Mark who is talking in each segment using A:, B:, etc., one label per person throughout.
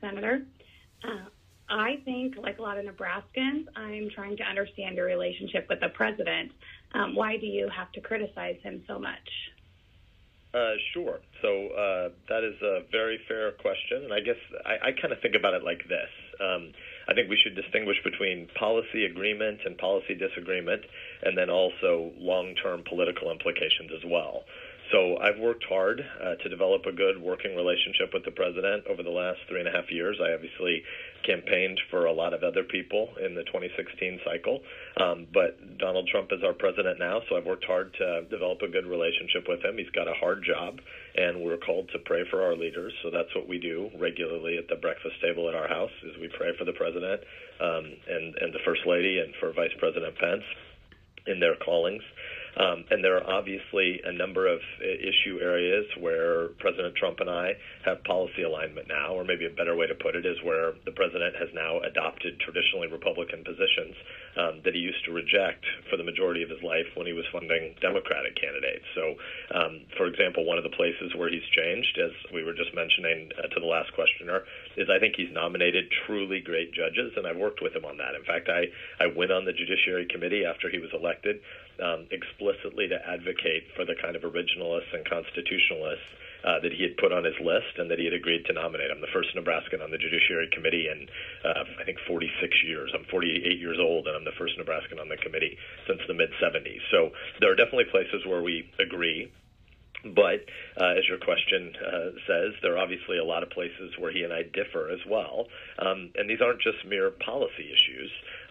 A: Senator. I think, like a lot of Nebraskans, I'm trying to understand your relationship with the president. Why do you have to criticize him so much?
B: Sure. So that is a very fair question, and I guess I kind of think about it like this. I think we should distinguish between policy agreement and policy disagreement, and then also long-term political implications as well. So I've worked hard to develop a good working relationship with the president over the last 3.5 years. I obviously campaigned for a lot of other people in the 2016 cycle, but Donald Trump is our president now, so I've worked hard to develop a good relationship with him. He's got a hard job, and we're called to pray for our leaders, so that's what we do regularly at the breakfast table at our house, is we pray for the president and the First Lady and for Vice President Pence in their callings. And there are obviously a number of issue areas where President Trump and I have policy alignment now, or maybe a better way to put it is where the president has now adopted traditionally Republican positions that he used to reject for the majority of his life when he was funding Democratic candidates. So, for example, one of the places where he's changed, as we were just mentioning to the last questioner, is I think he's nominated truly great judges, and I've worked with him on that. In fact, I went on the Judiciary Committee after he was elected explicitly to advocate for the kind of originalists and constitutionalists that he had put on his list and that he had agreed to nominate. I'm the first Nebraskan on the Judiciary Committee in, I think, 46 years. I'm 48 years old, and I'm the first Nebraskan on the committee since the mid-'70s. So there are definitely places where we agree. But as your question says, there are obviously a lot of places where he and I differ as well. And these aren't just mere policy issues.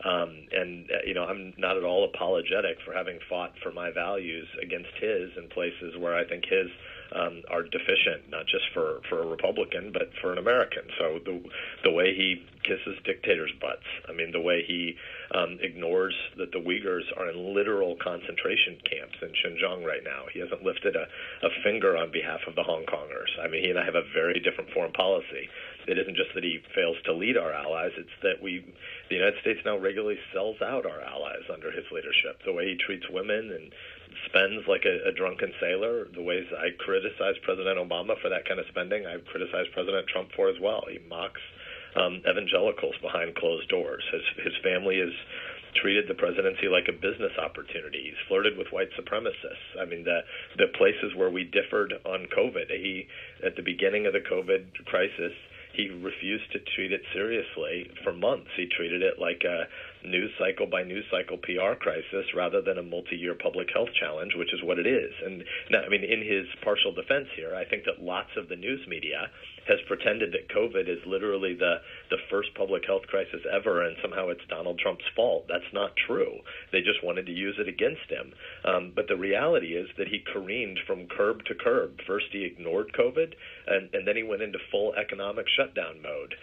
B: I'm not at all apologetic for having fought for my values against his in places where I think his are deficient, not just for a Republican, but for an American. So the way he kisses dictators' butts, the way he ignores that the Uyghurs are in literal concentration camps in Xinjiang right now. He hasn't lifted a finger on behalf of the Hong Kongers. He and I have a very different foreign policy. It isn't just that he fails to lead our allies, it's that the United States now regularly sells out our allies under his leadership. The way he treats women and spends like a drunken sailor, the ways I criticize President Obama for that kind of spending, I've criticized President Trump for as well. He mocks evangelicals behind closed doors. His family has treated the presidency like a business opportunity. He's flirted with white supremacists. The places where we differed on COVID, at the beginning of the COVID crisis, he refused to treat it seriously for months. He treated it like a news cycle by news cycle PR crisis rather than a multi-year public health challenge, which is what it is. And now, in his partial defense here, I think that lots of the news media has pretended that COVID is literally the first public health crisis ever, and somehow it's Donald Trump's fault. That's not true. They just wanted to use it against him. But the reality is that he careened from curb to curb. First, he ignored COVID, and then he went into full economic shutdown mode.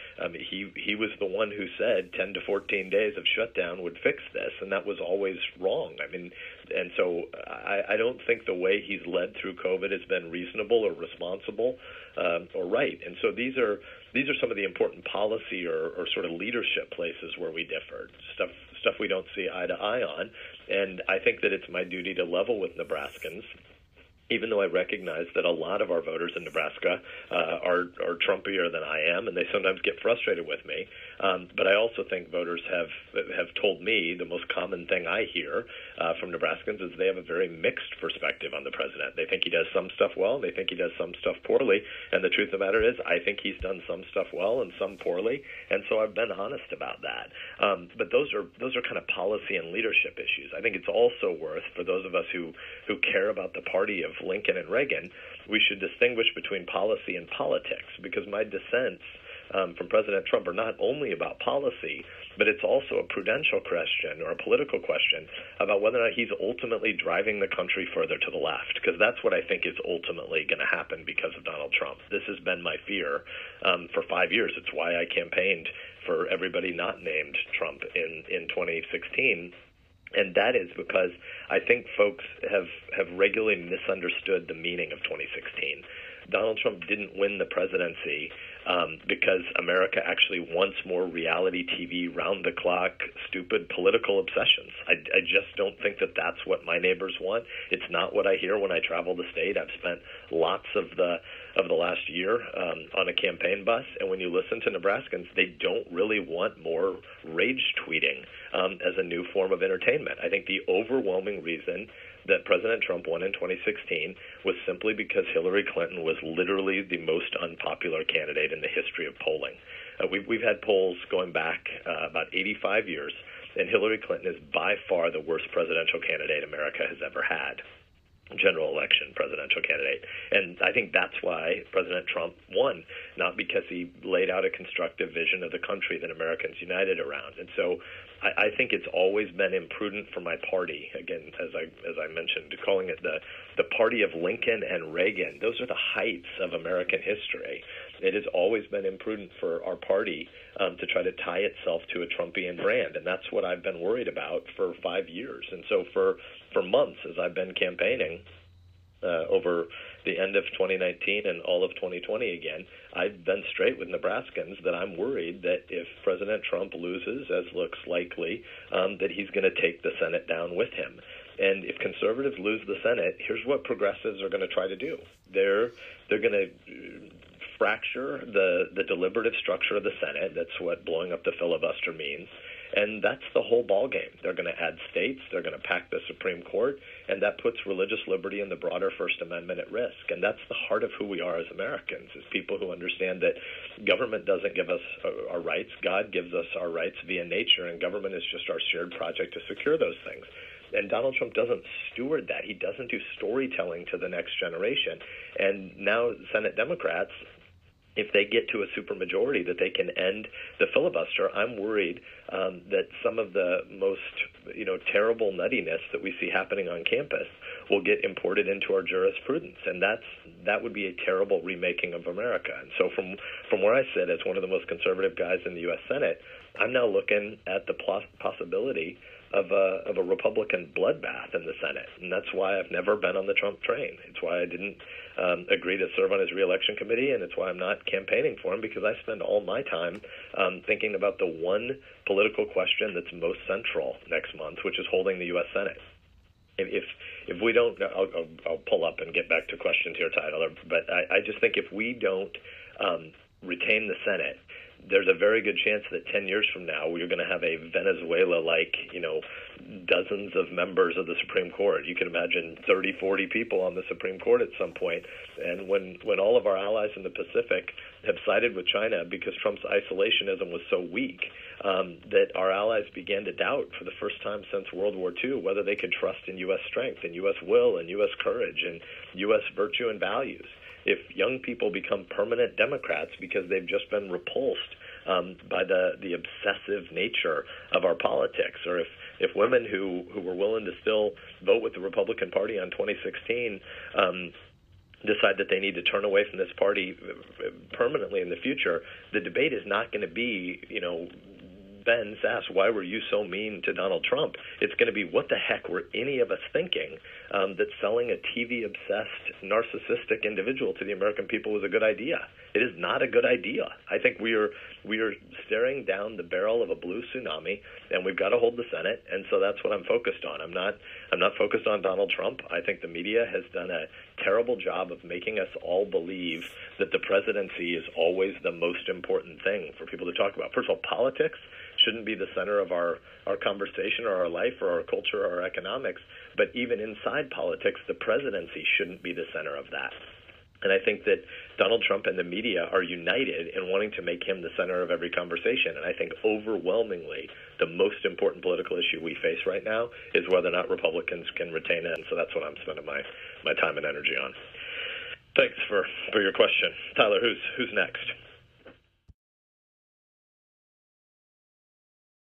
B: He was the one who said 10 to 14 days of shutdown would fix this, and that was always wrong. And so I don't think the way he's led through COVID has been reasonable or responsible or right. And so these are some of the important policy or sort of leadership places where we differ, stuff we don't see eye to eye on. And I think that it's my duty to level with Nebraskans, even though I recognize that a lot of our voters in Nebraska are Trumpier than I am, and they sometimes get frustrated with me. But I also think voters have told me the most common thing I hear from Nebraskans is they have a very mixed perspective on the president. They think he does some stuff well, and they think he does some stuff poorly. And the truth of the matter is, I think he's done some stuff well and some poorly, and so I've been honest about that. But those are kind of policy and leadership issues. I think it's also worth, for those of us who care about the party of Lincoln and Reagan, we should distinguish between policy and politics, because my dissents from President Trump are not only about policy, but it's also a prudential question or a political question about whether or not he's ultimately driving the country further to the left, because that's what I think is ultimately going to happen because of Donald Trump. This has been my fear for 5 years. It's why I campaigned for everybody not named Trump in 2016. And that is because I think folks have regularly misunderstood the meaning of 2016. Donald Trump didn't win the presidency because America actually wants more reality TV, round-the-clock, stupid political obsessions. I just don't think that that's what my neighbors want. It's not what I hear when I travel the state. I've spent lots of the of the last year on a campaign bus. And when you listen to Nebraskans, they don't really want more rage tweeting as a new form of entertainment. I think the overwhelming reason that President Trump won in 2016 was simply because Hillary Clinton was literally the most unpopular candidate in the history of polling. We've had polls going back about 85 years, and Hillary Clinton is by far the worst presidential candidate America has ever had. General election presidential candidate. And I think that's why President Trump won, not because he laid out a constructive vision of the country that Americans united around. And so I think it's always been imprudent for my party, again, as I mentioned, calling it the party of Lincoln and Reagan. Those are the heights of American history. It has always been imprudent for our party to try to tie itself to a Trumpian brand, and that's what I've been worried about for 5 years. And so for months, as I've been campaigning over the end of 2019 and all of 2020 again, I've been straight with Nebraskans that I'm worried that if President Trump loses, as looks likely, that he's going to take the Senate down with him. And if conservatives lose the Senate, here's what progressives are going to try to do. They're going to fracture the deliberative structure of the Senate. That's what blowing up the filibuster means. And that's the whole ballgame. They're going to add states. They're going to pack the Supreme Court, and that puts religious liberty and the broader First Amendment at risk. And that's the heart of who we are as Americans, is people who understand that government doesn't give us our rights. God gives us our rights via nature, and government is just our shared project to secure those things. And Donald Trump doesn't steward that. He doesn't do storytelling to the next generation. And now Senate Democrats, if they get to a supermajority that they can end the filibuster, I'm worried that some of the most terrible nuttiness that we see happening on campus will get imported into our jurisprudence, and that would be a terrible remaking of America. And so from where I sit as one of the most conservative guys in the U.S. Senate, I'm now looking at the possibility of a Republican bloodbath in the Senate, and that's why I've never been on the Trump train. It's why I didn't agree to serve on his reelection committee, and it's why I'm not campaigning for him, because I spend all my time thinking about the one political question that's most central next month, which is holding the U.S. Senate. If we don't, I'll pull up and get back to questions here, Tyler, but I just think if we don't retain the Senate, there's a very good chance that 10 years from now we're going to have a Venezuela-like, dozens of members of the Supreme Court. You can imagine 30, 40 people on the Supreme Court at some point. And when all of our allies in the Pacific have sided with China because Trump's isolationism was so weak, that our allies began to doubt for the first time since World War II whether they could trust in U.S. strength and U.S. will and U.S. courage and U.S. virtue and values. If young people become permanent Democrats because they've just been repulsed by the obsessive nature of our politics, or if women who were willing to still vote with the Republican Party on 2016 decide that they need to turn away from this party permanently in the future, the debate is not going to be, Ben Sass, why were you so mean to Donald Trump? It's going to be, what the heck were any of us thinking that selling a TV-obsessed, narcissistic individual to the American people was a good idea? It is not a good idea. I think we are staring down the barrel of a blue tsunami, and we've got to hold the Senate, and so that's what I'm focused on. I'm not focused on Donald Trump. I think the media has done a terrible job of making us all believe that the presidency is always the most important thing for people to talk about. First of all, politics shouldn't be the center of our conversation or our life or our culture or our economics, but even inside politics, the presidency shouldn't be the center of that. And I think that Donald Trump and the media are united in wanting to make him the center of every conversation. And I think overwhelmingly the most important political issue we face right now is whether or not Republicans can retain it. And so that's what I'm spending my time and energy on. Thanks for your question. Tyler, who's next?